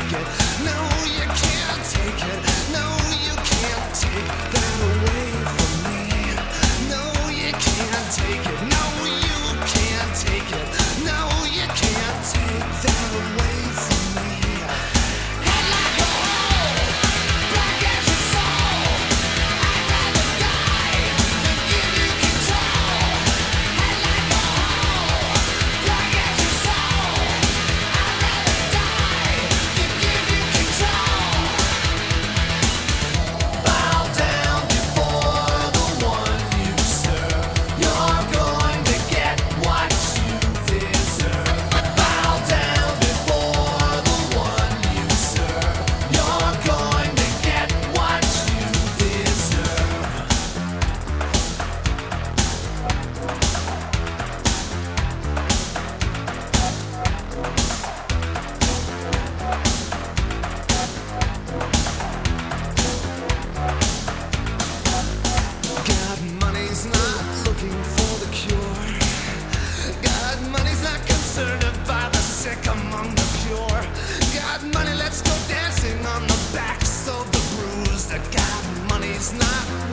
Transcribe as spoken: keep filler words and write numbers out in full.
take it. No, you can't take it. No, you can't take that away from me. No, you can't take it. No, you can't take it. No, you can't take that away from me. Head like a hole, black as your soul. I'd rather die than give you control. Head like a hole, black as your soul. I'd rather die than give you control. Bow down before the one you serve. You're going to get what you deserve. Bow down before the one you serve. You're going to get what you deserve. God, money's not looking for the cure. God, money's not concerned about the sick among the pure. God, money, let's go dancing on the backs of the bruised. God, money's not